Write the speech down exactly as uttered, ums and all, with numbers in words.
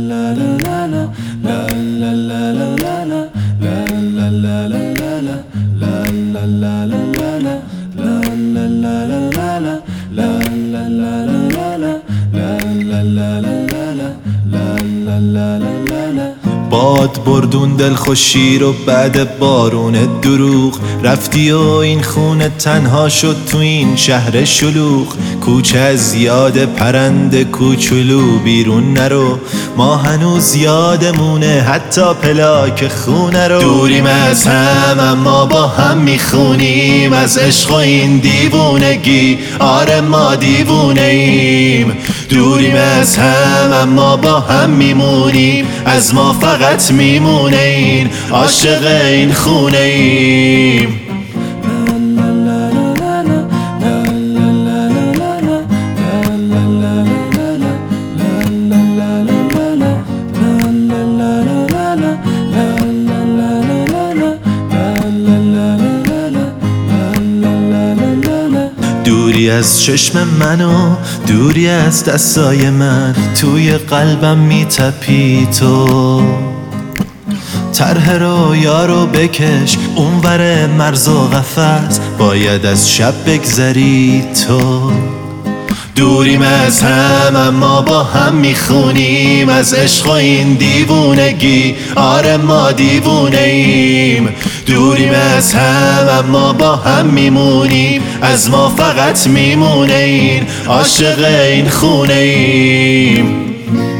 باد بردون دل خوشی رو بعد بارون دروغ، رفتی و این خونه تنها شد تو این شهر شلوغ. کوچه از یاد پرنده کوچولو بیرون نرو، ما هنوز یادمونه حتی پلاک خونه رو. دوریم از هم اما با هم میخونیم از عشق و این دیوونگی، آره ما دیوونه ایم. دوریم از هم اما با هم میمونیم، از ما فقط میمونه این عاشق این خونه ایم. دوری از چشم منو، دوری از دستای من، توی قلبم میتپی تو. طرح رویا رو بکش اونور مرز و قفس، باید از شب بگذری تو. دوریم از هم اما با هم میخونیم از عشق و این دیوونگی، آره ما دیوونه ایم. دوریم از هم اما با هم میمونیم، از ما فقط میمونه این عاشق این خونه ایم.